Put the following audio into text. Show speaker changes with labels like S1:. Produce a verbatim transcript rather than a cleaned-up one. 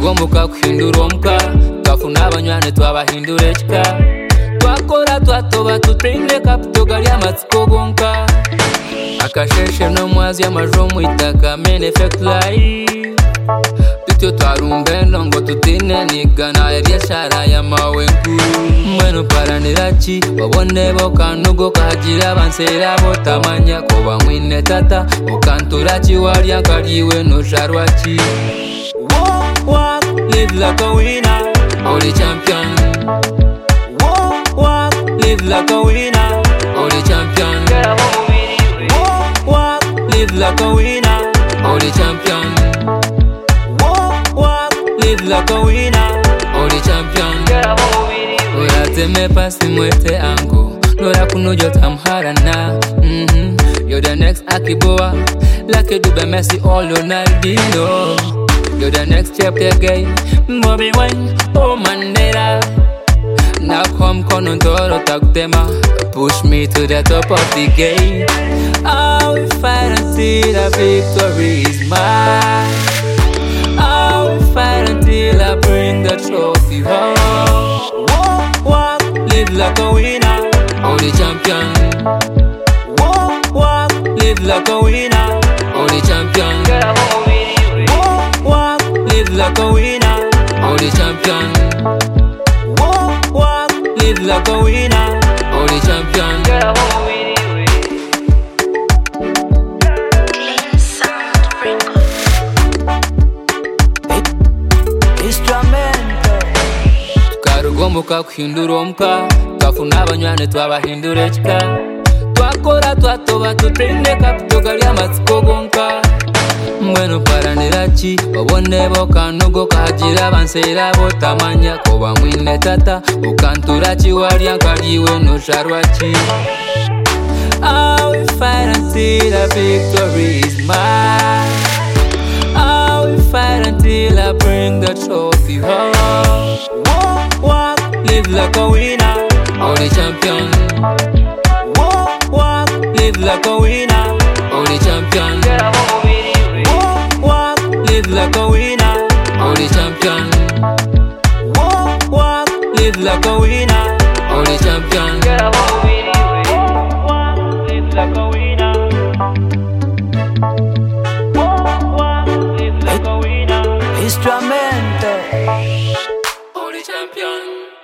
S1: Twarugomuka kuhindura omuka, twafuna abanywane twabahindura ekika, twakora twatoba tutrinde kapito gali amatsiko gonka, akasheshe n'omwazi amajo mwitaka main effect live, tutyo twarumbendo ngo tutine nigana eryeshara y'amawe nkuru. Mwenu paranira ki babone bokanugo kagira bansera botamanya ko bamwine tata ukantura ki warya kariwe nusharwa ki. Walk, walk, live like a winner, only champion. Walk, walk, live like a winner, only champion. Walk, walk, live like a winner, only champion. Walk, walk, live like a winner, only champion. Oyateme pasi mwete ango, Nora kunujo tamharana. Mm-hmm. You're the next Akiboa, like Dube Messi or Ronaldinho. You're the next chapter gay, Bobby Wine, oh Mandela. Now come Konontoro Takutema, push me to the top of the game. I will fight until the victory is mine. I will fight until I bring the trophy home. Walk, walk, live like a winner, only champion. Walk, walk, live like a winner, only champion. Walk, walk, live like a winner, only champion. Walk, walk, live like a winner, only champion. Tukarugomuka kuhindura omuka, twafuna abanywane twabahindura ekika, twakora twatoba tutrinde kapito gali amatsiko gonka. Mwenu paranira ki babone bokanugo kagira bansera botamanya ko bamwine tata ukantura ki warya kariwe nusharwa ki. I will fight until the victory is mine. I will fight until I bring the trophy home. Walk, walk, live like a winner, only champion. Walk, walk, live like a winner, only champion. Walk, walk, live like a winner, only champion. Walk, walk, live like a winner, only champion. Walk, walk, live like a winner. Walk, walk, live like a winner. Instrumento, only champion.